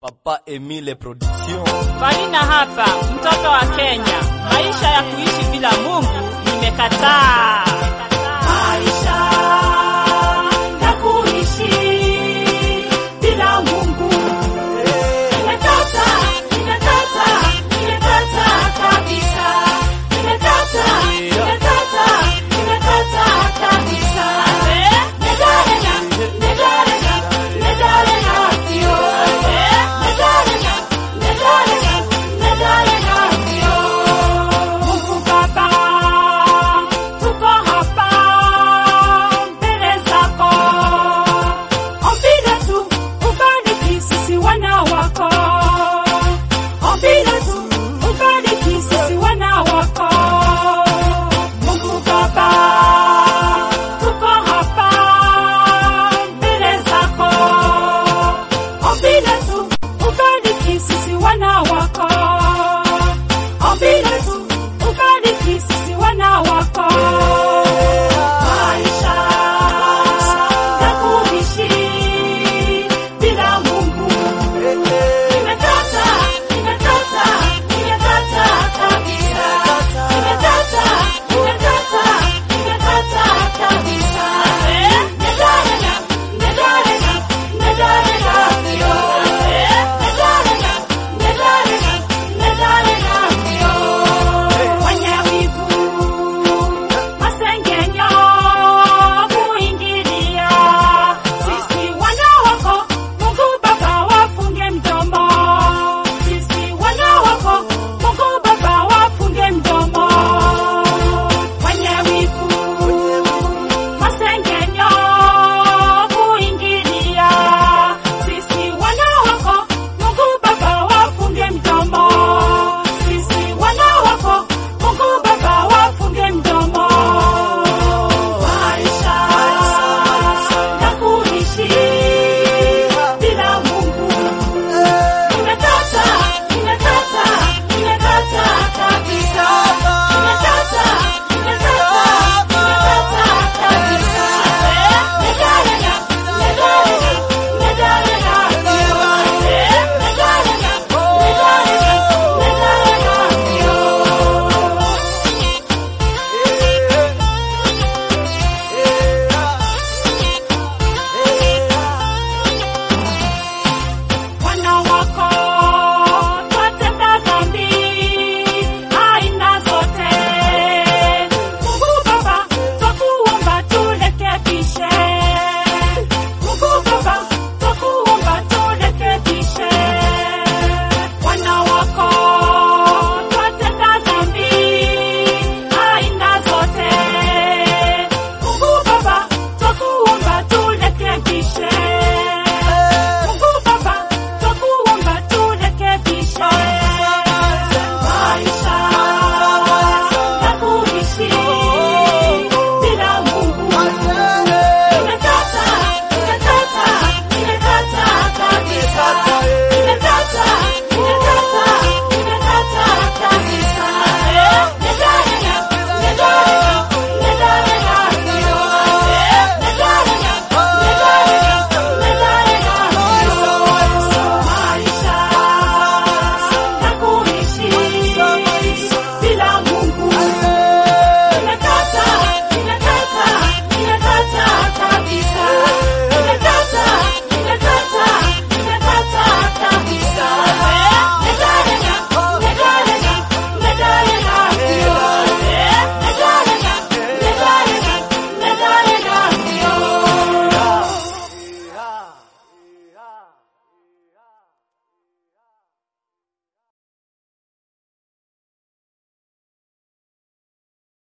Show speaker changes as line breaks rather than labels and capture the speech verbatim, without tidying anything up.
Papa Emile Production.
Farina hapa, mtoto wa Kenya. Maisha ya kuishi bila Mungu nimekataa.
Maisha ya kuishi bila Mungu nimekataa, nimekataa, nimekataa kabisa. Nimekataa, nimekataa, nimekataa kabisa. Negarega, negarega, negarega sio. Negarega, negarega, negarega sio. Mungu Baba, tuko hapa mbele zako. Ombi letu ubariki sisi wana wako. Ombi letu ubariki sisi wana wako. Mungu Baba, tuko hapa mbele zako. Ombi letu ubariki sisi wana